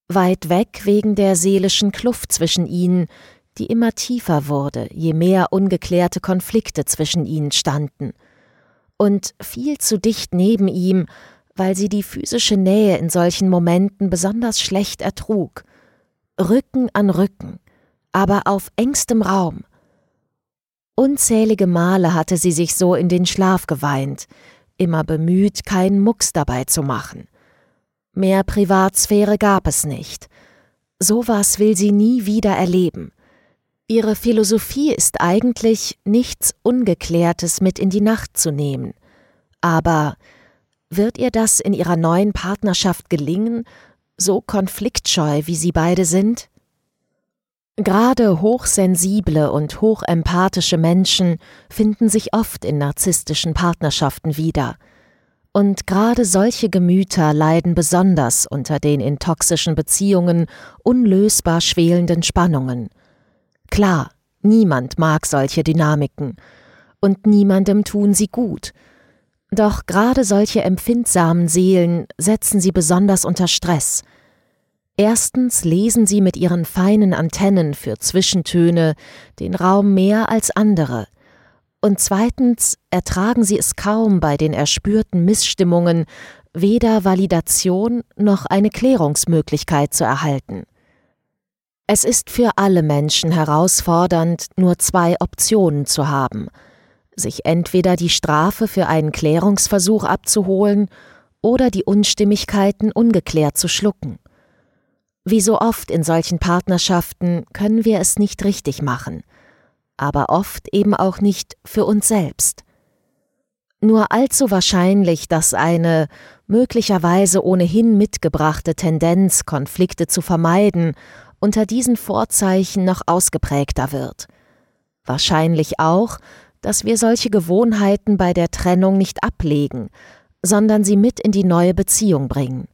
Weit weg wegen der seelischen Kluft zwischen ihnen, die immer tiefer wurde, je mehr ungeklärte Konflikte zwischen ihnen standen. Und viel zu dicht neben ihm, weil sie die physische Nähe in solchen Momenten besonders schlecht ertrug. Rücken an Rücken, aber auf engstem Raum. Unzählige Male hatte sie sich so in den Schlaf geweint, immer bemüht, keinen Mucks dabei zu machen. Mehr Privatsphäre gab es nicht. Sowas will sie nie wieder erleben. Ihre Philosophie ist eigentlich, nichts Ungeklärtes mit in die Nacht zu nehmen. Aber wird ihr das in ihrer neuen Partnerschaft gelingen, so konfliktscheu wie sie beide sind? Gerade hochsensible und hochempathische Menschen finden sich oft in narzisstischen Partnerschaften wieder. Und gerade solche Gemüter leiden besonders unter den in toxischen Beziehungen unlösbar schwelenden Spannungen. Klar, niemand mag solche Dynamiken und niemandem tun sie gut. Doch gerade solche empfindsamen Seelen setzen sie besonders unter Stress. Erstens lesen sie mit ihren feinen Antennen für Zwischentöne den Raum mehr als andere. Und zweitens ertragen sie es kaum, bei den erspürten Missstimmungen weder Validation noch eine Klärungsmöglichkeit zu erhalten. Es ist für alle Menschen herausfordernd, nur 2 Optionen zu haben: sich entweder die Strafe für einen Klärungsversuch abzuholen oder die Unstimmigkeiten ungeklärt zu schlucken. Wie so oft in solchen Partnerschaften können wir es nicht richtig machen, aber oft eben auch nicht für uns selbst. Nur allzu wahrscheinlich, dass eine möglicherweise ohnehin mitgebrachte Tendenz, Konflikte zu vermeiden, unter diesen Vorzeichen noch ausgeprägter wird. Wahrscheinlich auch, dass wir solche Gewohnheiten bei der Trennung nicht ablegen, sondern sie mit in die neue Beziehung bringen.